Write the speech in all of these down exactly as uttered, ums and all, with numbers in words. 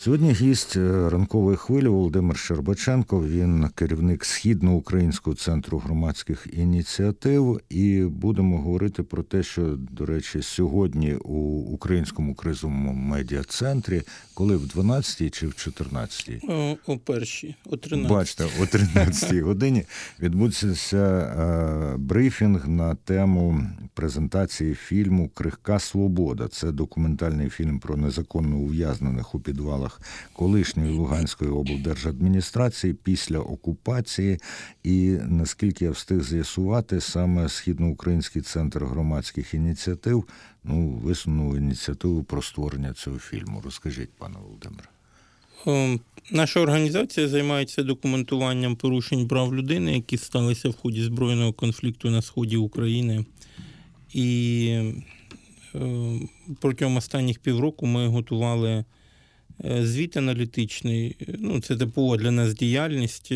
Сьогодні гість ранкової хвилі Володимир Щербаченко. Він керівник Східноукраїнського центру громадських ініціатив. І будемо говорити про те, що, до речі, сьогодні у Українському кризовому медіа-центрі, коли в дванадцятій чи в чотирнадцятій? О, о першій, о тринадцятій. Бачите, о тринадцятій годині відбудеться е, брифінг на тему презентації фільму «Крихка свобода». Це документальний фільм про незаконно ув'язнених у підвалах колишньої Луганської облдержадміністрації після окупації. І, наскільки я встиг з'ясувати, саме Східноукраїнський центр громадських ініціатив ну, висунув ініціативу про створення цього фільму. Розкажіть, пане Володимире. Наша організація займається документуванням порушень прав людини, які сталися в ході збройного конфлікту на сході України. І протягом останніх півроку ми готували звіт аналітичний. Ну, це типова для нас діяльність.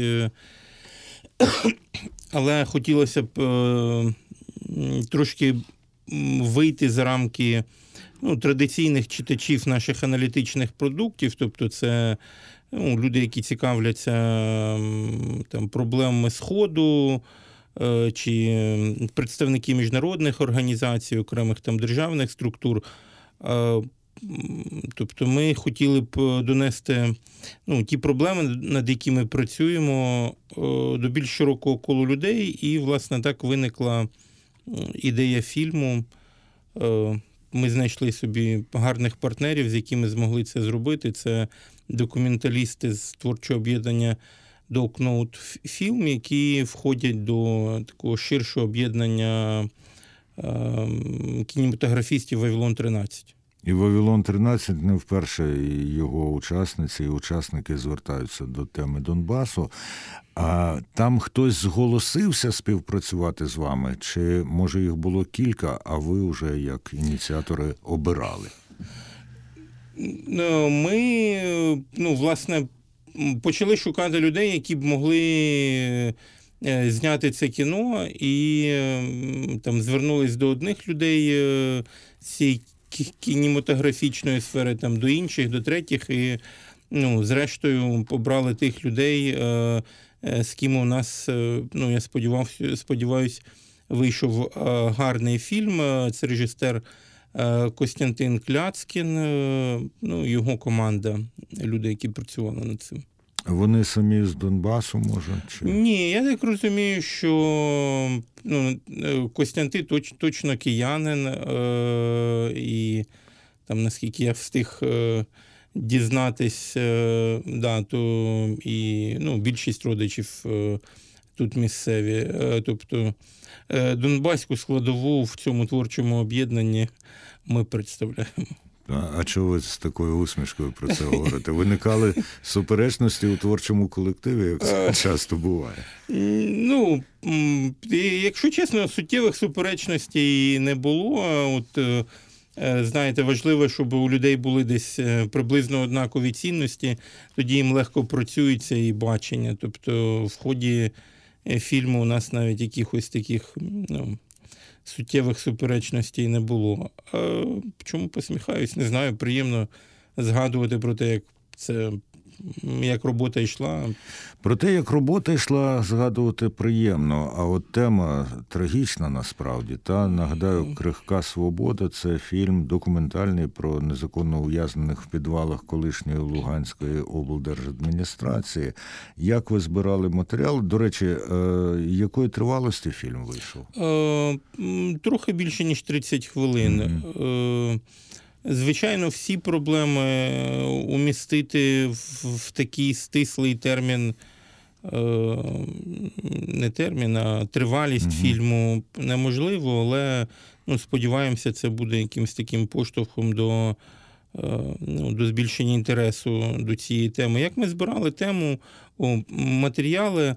Але хотілося б трошки вийти за рамки ну, традиційних читачів наших аналітичних продуктів, тобто це ну, люди, які цікавляться там, проблемами Сходу, чи представники міжнародних організацій, окремих там державних структур. Тобто ми хотіли б донести ну, ті проблеми, над якими працюємо, до більш широкого колу людей. І, власне, так виникла ідея фільму. Ми знайшли собі гарних партнерів, з якими змогли це зробити. Це документалісти з творчого об'єднання Dog Note Film, які входять до такого ширшого об'єднання кінематографістів «Вавилон тринадцять». І «Вавилон тринадцять» не вперше його учасниці і учасники звертаються до теми Донбасу. А там хтось зголосився співпрацювати з вами? Чи, може, їх було кілька, а ви вже як ініціатори обирали? Ми, ну, власне, почали шукати людей, які б могли зняти це кіно, і там звернулись до одних людей з цієї кінематографічної сфери, там, до інших, до третіх, і ну, зрештою побрали тих людей, з ким у нас, ну, я сподівався, сподіваюсь, вийшов гарний фільм. Це режисер Костянтин Кляцкін, ну, його команда, люди, які працювали над цим. Вони самі з Донбасу, може? Чи? Ні, я так розумію, що ну, Костянтин точ, точно киянин, е, і там, наскільки я встиг е, дізнатись, е, да, то і ну, більшість родичів е, тут місцеві. Е, тобто е, донбаську складову в цьому творчому об'єднанні ми представляємо. А чого ви з такою усмішкою про це говорите? Виникали суперечності у творчому колективі, як це часто буває? Ну, якщо чесно, суттєвих суперечностей не було. От, знаєте, важливо, щоб у людей були десь приблизно однакові цінності, тоді їм легко працюється і бачення. Тобто в ході фільму у нас навіть якихось таких, ну, суттєвих суперечностей не було. А чому посміхаюсь? Не знаю, приємно згадувати про те, як це, як робота йшла. Про те, як робота йшла, згадувати приємно, а от тема трагічна насправді. Та, нагадаю, «Крихка свобода» – це фільм документальний про незаконно ув'язнених в підвалах колишньої Луганської облдержадміністрації. Як ви збирали матеріал? До речі, якої тривалості фільм вийшов? Трохи більше, ніж тридцять хвилин. Mm-hmm. Звичайно, всі проблеми умістити в такий стислий термін, не термін, а тривалість mm-hmm. фільму неможливо, але ну, сподіваємося, це буде якимось таким поштовхом до, ну, до збільшення інтересу до цієї теми. Як ми збирали тему, о, матеріали,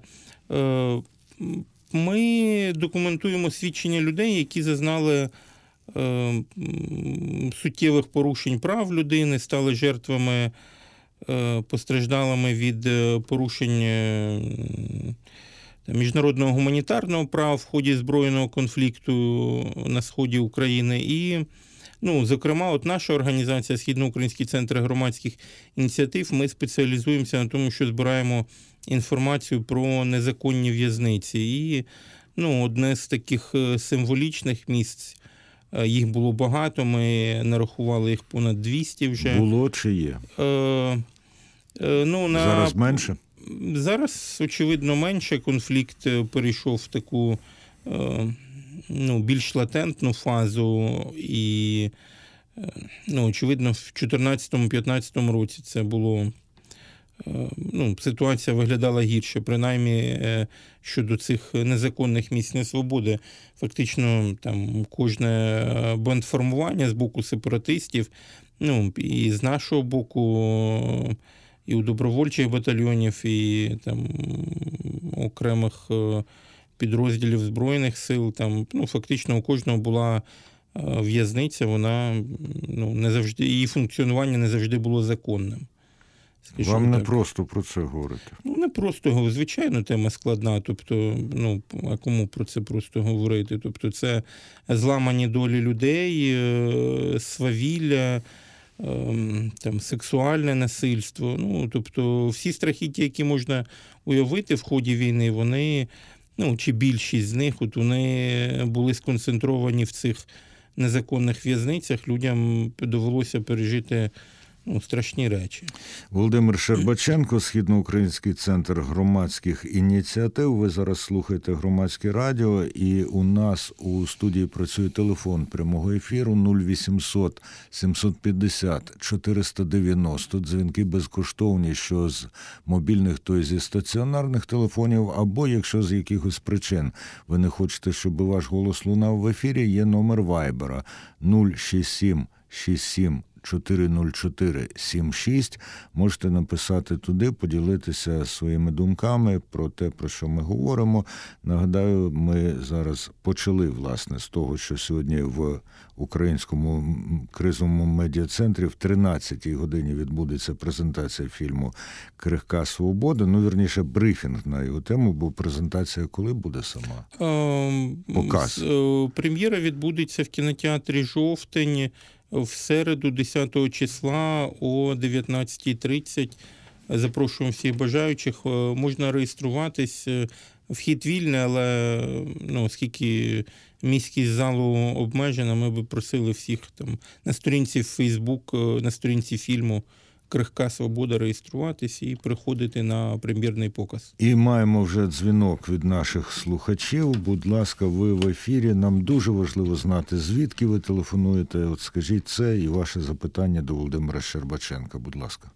ми документуємо свідчення людей, які зазнали суттєвих порушень прав людини, стали жертвами, постраждалими від порушень міжнародного гуманітарного права в ході збройного конфлікту на сході України. І Ну, зокрема, от наша організація Східноукраїнський центр громадських ініціатив, ми спеціалізуємося на тому, що збираємо інформацію про незаконні в'язниці. І ну, одне з таких символічних місць, їх було багато, ми нарахували їх понад двісті вже. Було чи є? Е, е, ну, на... Зараз менше? Зараз, очевидно, менше. Конфлікт перейшов в таку е, ну, більш латентну фазу. І, е, ну, очевидно, в чотирнадцятому-п'ятнадцятому році це було... Ну, ситуація виглядала гірше, принаймні щодо цих незаконних місць несвободи. Фактично, там кожне бандформування з боку сепаратистів, ну, і з нашого боку, і у добровольчих батальйонів, і там окремих підрозділів Збройних сил, там, ну, фактично у кожного була в'язниця, вона, ну, не завжди, її функціонування не завжди було законним. Скажу, вам не так. Просто про це говорити? Ну, не просто, звичайно, тема складна, тобто, ну, а кому про це просто говорити? Тобто це зламані долі людей, свавілля, там, сексуальне насильство, ну, тобто всі страхіття, які можна уявити в ході війни, вони, ну, чи більшість з них, от вони були сконцентровані в цих незаконних в'язницях, людям довелося пережити Ну, страшні речі. Володимир Щербаченко, Східноукраїнський центр громадських ініціатив. Ви зараз слухаєте Громадське радіо, і у нас у студії працює телефон прямого ефіру нуль вісімсот сімсот п'ятдесят чотириста дев'яносто. Дзвінки безкоштовні, що з мобільних, то й зі стаціонарних телефонів, або якщо з якихось причин ви не хочете, щоб ваш голос лунав в ефірі, є номер Вайбера нуль шість сім шість сім чотири нуль чотири сім шість. Можете написати туди, поділитися своїми думками про те, про що ми говоримо. Нагадаю, ми зараз почали, власне, з того, що сьогодні в Українському кризовому медіа-центрі в тринадцятій годині відбудеться презентація фільму «Крихка свобода». Ну, вірніше, брифінг на його тему, бо презентація коли буде сама? Показ. Прем'єра відбудеться в кінотеатрі «Жовтень» в середу, десятого числа о дев'ятнадцятій тридцять. Запрошуємо всіх бажаючих. Можна реєструватись. Вхід вільний, але ну, оскільки міськість залу обмежена, ми б просили всіх там на сторінці Фейсбук, на сторінці фільму «Крихка свобода» реєструватись і приходити на прем'єрний показ. І маємо вже дзвінок від наших слухачів. Будь ласка, ви в ефірі. Нам дуже важливо знати, звідки ви телефонуєте. От скажіть це і ваше запитання до Володимира Щербаченка. Будь ласка.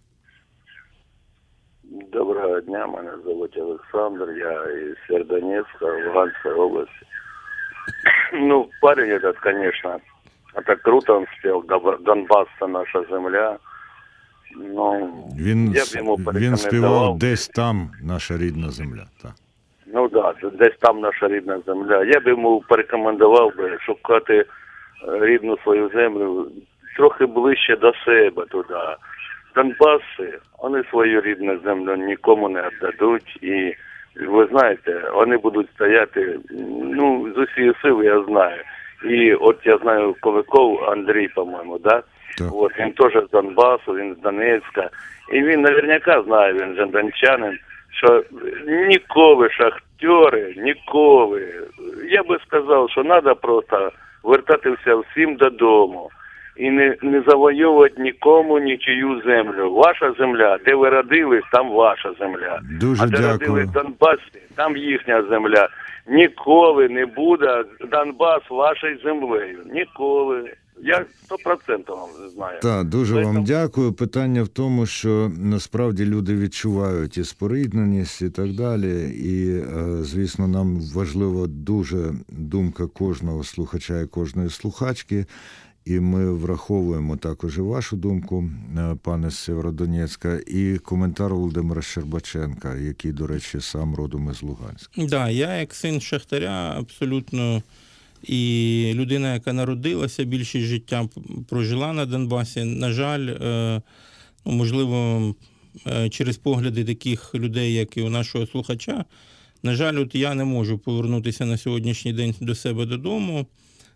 Доброго дня, мене звуть Олександр, я із Сєвєродонецька, Луганської області. Ну, парень этот, конечно, это круто он спел, Донбасс – це наша земля. Ну, він, я б йому він співав «Десь там наша рідна земля». Так. Ну так, да, «Десь там наша рідна земля». Я б йому порекомендував би шукати рідну свою землю трохи ближче до себе туди. Донбаси, вони свою рідну землю нікому не віддадуть. І, ви знаєте, вони будуть стояти, ну, з усієї сили я знаю. І от я знаю Ковиков Андрій, по-моєму, да? Так. От, він теж з Донбасу, він з Донецька. І він наверняка знає, він же дончанин, що ніколи шахтери, ніколи. Я би сказав, що треба просто вертатися всім додому. І не, не завоювати нікому нічию землю. Ваша земля, де ви родились, там ваша земля. Дуже а де дякую. родились в Донбасі, там їхня земля. Ніколи не буде Донбас вашою землею. Ніколи. Я сто відсотків вам знаю. Так, дуже Ви вам там... дякую. Питання в тому, що насправді люди відчувають і спорідненість, і так далі. І, звісно, нам важлива дуже думка кожного слухача і кожної слухачки. І ми враховуємо також і вашу думку, пане з Сєвєродонецька, і коментар Володимира Щербаченка, який, до речі, сам родом із Луганська. Так, да, я як син шахтаря абсолютно, і людина, яка народилася, більшість життя прожила на Донбасі. На жаль, можливо, через погляди таких людей, як і у нашого слухача, на жаль, от я не можу повернутися на сьогоднішній день до себе додому.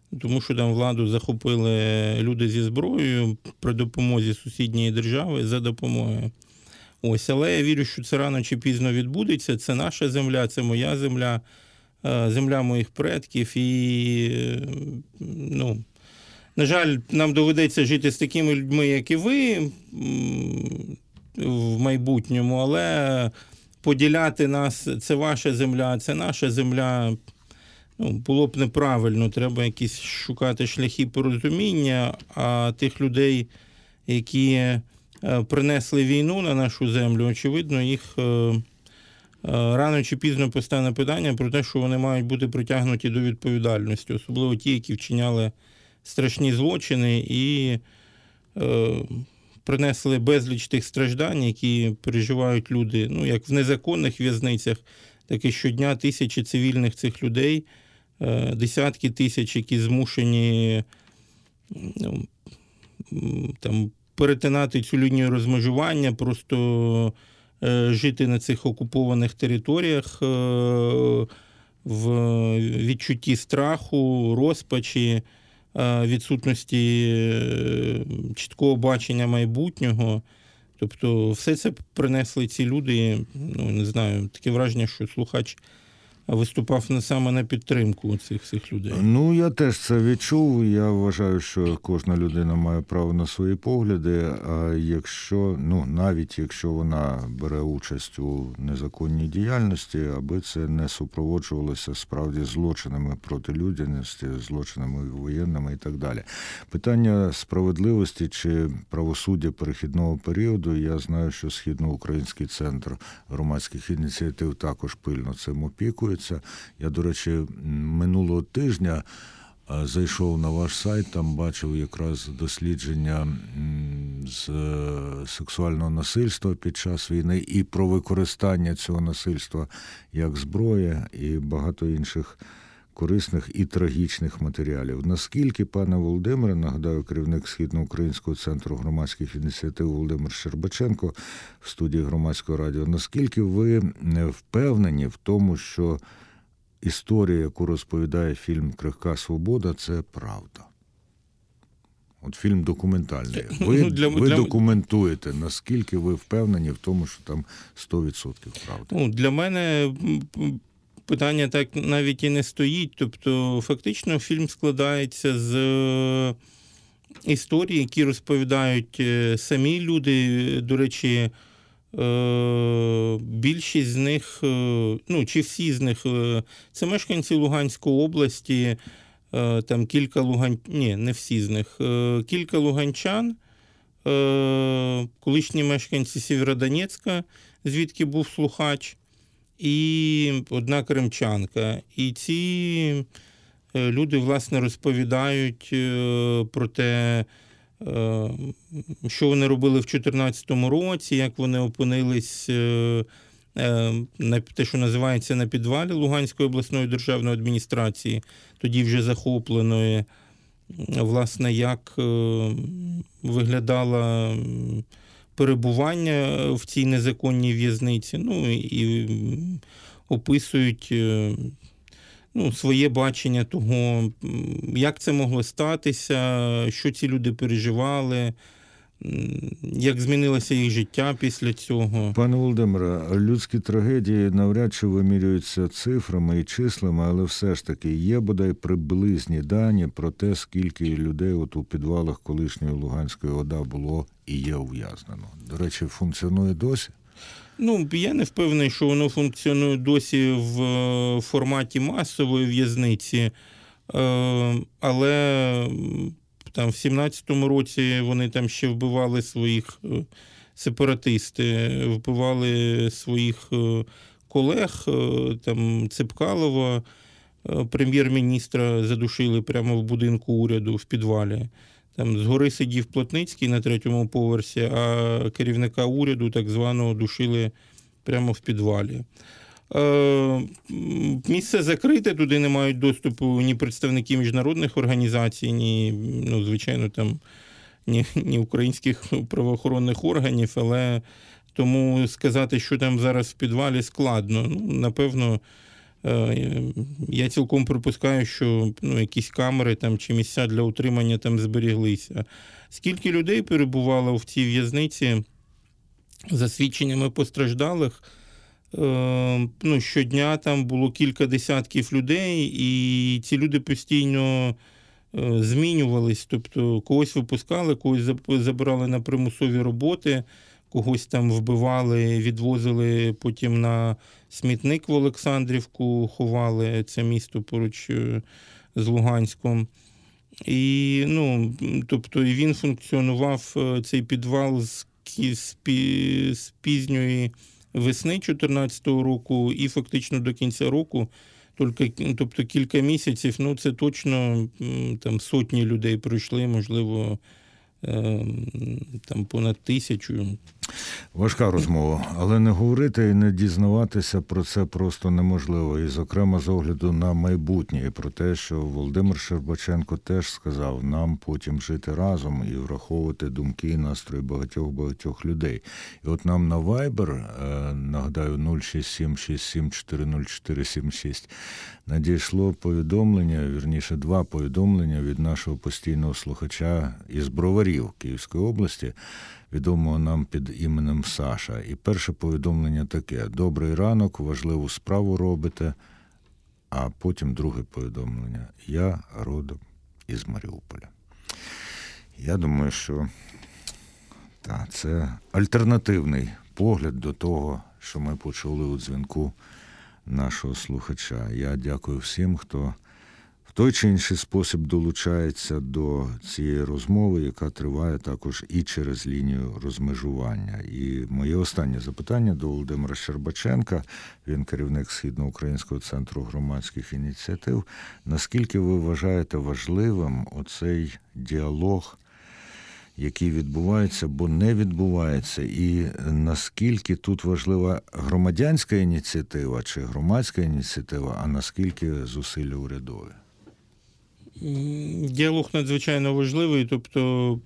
тому що там владу захопили люди зі зброєю при допомозі сусідньої держави за допомогою. Ось, але я вірю, що це рано чи пізно відбудеться. Це наша земля, це моя земля, земля моїх предків. І, ну, на жаль, нам доведеться жити з такими людьми, як і ви, в майбутньому, але поділяти нас, це ваша земля, це наша земля, ну, було б неправильно. Треба якісь шукати шляхи порозуміння, а тих людей, які принесли війну на нашу землю, очевидно, їх рано чи пізно постане питання про те, що вони мають бути притягнуті до відповідальності, особливо ті, які вчиняли страшні злочини і е, принесли безліч тих страждань, які переживають люди, ну, як в незаконних в'язницях, так і щодня тисячі цивільних цих людей, е, десятки тисяч, які змушені, ну, там, перетинати цю лінію розмежування, просто е, жити на цих окупованих територіях е, в відчутті страху, розпачі, е, відсутності е, чіткого бачення майбутнього. Тобто все це принесли ці люди, ну, не знаю, таке враження, що слухач виступав не саме на підтримку цих всіх людей. Ну, я теж це відчув. Я вважаю, що кожна людина має право на свої погляди, а якщо, ну, навіть якщо вона бере участь у незаконній діяльності, аби це не супроводжувалося справді злочинами проти людяності, злочинами воєнними і так далі. Питання справедливості чи правосуддя перехідного періоду, я знаю, що Східноукраїнський центр громадських ініціатив також пильно цим опікує. Я, до речі, минулого тижня зайшов на ваш сайт, там бачив якраз дослідження з сексуального насильства під час війни і про використання цього насильства як зброї і багато інших корисних і трагічних матеріалів. Наскільки, пане Володимире, нагадаю, керівник Східноукраїнського центру громадських ініціатив Володимир Щербаченко в студії Громадського радіо, наскільки ви впевнені в тому, що історія, яку розповідає фільм «Крихка свобода», це правда? От фільм документальний. Ви, ну, для, ви для... документуєте, наскільки ви впевнені в тому, що там сто відсотків правда? Ну, для мене питання так навіть і не стоїть. Тобто, фактично, фільм складається з історій, які розповідають самі люди. До речі, більшість з них, ну, чи всі з них, це мешканці Луганської області, там кілька луган... Ні, не всі з них. Кілька луганчан, колишні мешканці Сєвєродонецька, звідки був слухач, і одна кримчанка. І ці люди, власне, розповідають про те, що вони робили в чотирнадцятому році, як вони опинились на те, що називається на підвалі Луганської обласної державної адміністрації, тоді вже захопленої, власне, як виглядало перебування в цій незаконній в'язниці, ну і описують, ну, своє бачення того, як це могло статися, що ці люди переживали, як змінилося їх життя після цього. Пане Володимире, людські трагедії навряд чи вимірюються цифрами і числами, але все ж таки є бодай приблизні дані про те, скільки людей от у підвалах колишньої Луганської ОДА було і є ув'язнено. До речі, функціонує досі? Ну, я не впевнений, що воно функціонує досі в форматі масової в'язниці, але там в сімнадцятому році вони там ще вбивали своїх сепаратисти, вбивали своїх колег, там Цепкалова, прем'єр-міністра, задушили прямо в будинку уряду в підвалі. Там згори сидів Плотницький на третьому поверсі, а керівника уряду так званого душили прямо в підвалі. Е, місце закрите, туди не мають доступу ні представники міжнародних організацій, ні, ну, звичайно, там, ні, ні українських правоохоронних органів, але тому сказати, що там зараз в підвалі, складно. Ну, напевно, Я цілком припускаю, що ну, якісь камери там, чи місця для утримання там зберіглися. Скільки людей перебувало в цій в'язниці, за свідченнями постраждалих, ну, щодня там було кілька десятків людей, і ці люди постійно змінювались. Тобто когось випускали, когось забирали на примусові роботи, когось там вбивали, відвозили потім на смітник в Олександрівку, ховали, це місто поруч з Луганськом. І, ну, тобто, і він функціонував, цей підвал, з, з, з пізньої весни чотирнадцятого року і фактично до кінця року, тільки, тобто кілька місяців, ну це точно там сотні людей пройшли, можливо, там понад тисячу. Важка розмова, але не говорити і не дізнаватися про це просто неможливо. І, зокрема, з огляду на майбутнє, і про те, що Володимир Щербаченко теж сказав, нам потім жити разом і враховувати думки і настрої багатьох-багатьох людей. І от нам на Viber, нагадаю, нуль шість сім шість сім чотири нуль чотири сім шість, надійшло повідомлення, вірніше, два повідомлення від нашого постійного слухача із Броварів Київської області, відомого нам під іменем Саша. І перше повідомлення таке: «Добрий ранок, важливу справу робите». А потім друге повідомлення: «Я родом із Маріуполя». Я думаю, що та, це альтернативний погляд до того, що ми почули у дзвінку нашого слухача. Я дякую всім, хто в той чи інший спосіб долучається до цієї розмови, яка триває також і через лінію розмежування. І моє останнє запитання до Володимира Щербаченка, він керівник Східноукраїнського центру громадських ініціатив. Наскільки ви вважаєте важливим оцей діалог, який відбувається, бо не відбувається, і наскільки тут важлива громадянська ініціатива чи громадська ініціатива, а наскільки зусилля урядові? Діалог надзвичайно важливий, тобто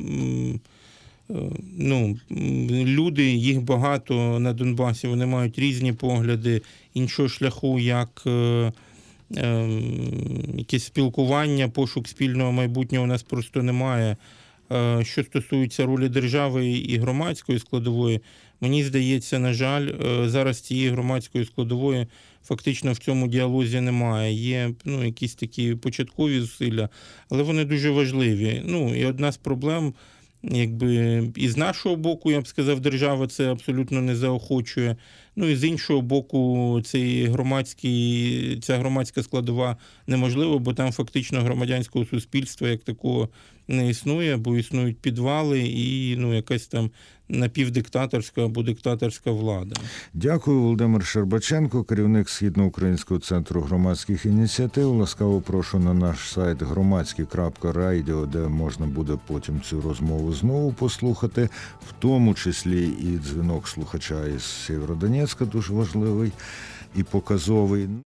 ну, люди, їх багато на Донбасі, вони мають різні погляди, іншого шляху, як е, е, якесь спілкування, пошук спільного майбутнього у нас просто немає. Е, що стосується ролі держави і громадської складової, мені здається, на жаль, зараз цієї громадської складової фактично в цьому діалозі немає. Є ну, якісь такі початкові зусилля, але вони дуже важливі. Ну, і одна з проблем, якби, і з нашого боку, я б сказав, держава це абсолютно не заохочує. Ну, і з іншого боку, цей громадський, ця громадська складова неможлива, бо там фактично громадянського суспільства як такого не існує, бо існують підвали і ну, якась там напівдиктаторська або диктаторська влада. Дякую, Володимир Щербаченко, керівник Східноукраїнського центру громадських ініціатив. Ласкаво прошу на наш сайт громадський крапка радіо, де можна буде потім цю розмову знову послухати, в тому числі і дзвінок слухача із Сєвєродонецька, дуже важливий і показовий.